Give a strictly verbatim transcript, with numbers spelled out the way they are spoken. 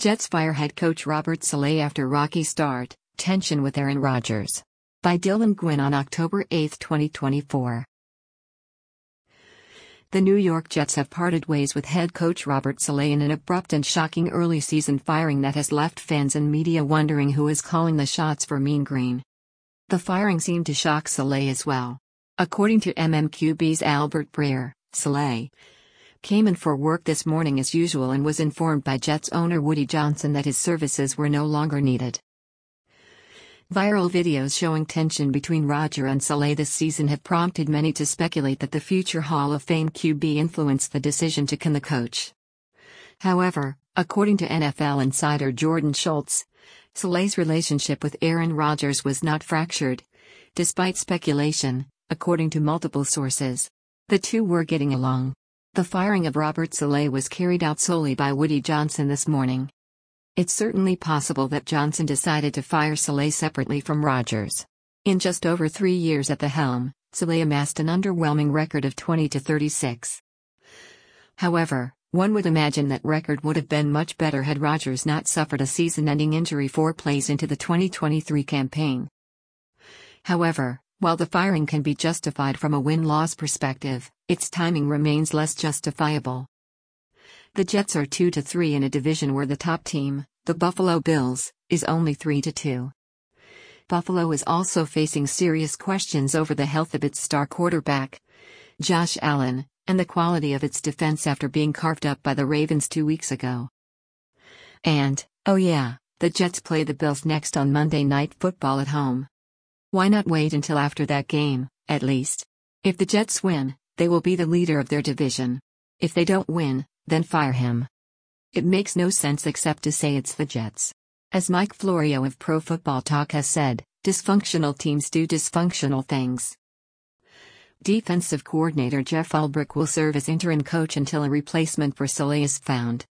Jets fire head coach Robert Saleh after rocky start, tension with Aaron Rodgers. By Dylan Gwynn on October eighth, twenty twenty-four. The New York Jets have parted ways with head coach Robert Saleh in an abrupt and shocking early season firing that has left fans and media wondering who is calling the shots for Mean Green. The firing seemed to shock Saleh as well. According to M M Q B's Albert Breer, Saleh came in for work this morning as usual and was informed by Jets owner Woody Johnson that his services were no longer needed. Viral videos showing tension between Rodgers and Saleh this season have prompted many to speculate that the future Hall of Fame Q B influenced the decision to can the coach. However, according to N F L insider Jordan Schultz, Saleh's relationship with Aaron Rodgers was not fractured, despite speculation, according to multiple sources. The two were getting along. The firing of Robert Saleh was carried out solely by Woody Johnson this morning. It's certainly possible that Johnson decided to fire Saleh separately from Rodgers. In just over three years at the helm, Saleh amassed an underwhelming record of twenty to thirty-six. However, one would imagine that record would have been much better had Rodgers not suffered a season-ending injury four plays into the twenty twenty-three campaign. However, while the firing can be justified from a win-loss perspective, its timing remains less justifiable. The Jets are two to three in a division where the top team, the Buffalo Bills, is only three to two. Buffalo is also facing serious questions over the health of its star quarterback, Josh Allen, and the quality of its defense after being carved up by the Ravens two weeks ago. And, oh yeah, the Jets play the Bills next on Monday Night Football at home. Why not wait until after that game, at least? If the Jets win, they will be the leader of their division. If they don't win, then fire him. It makes no sense except to say it's the Jets. As Mike Florio of Pro Football Talk has said, dysfunctional teams do dysfunctional things. Defensive coordinator Jeff Ulbrich will serve as interim coach until a replacement for Saleh is found.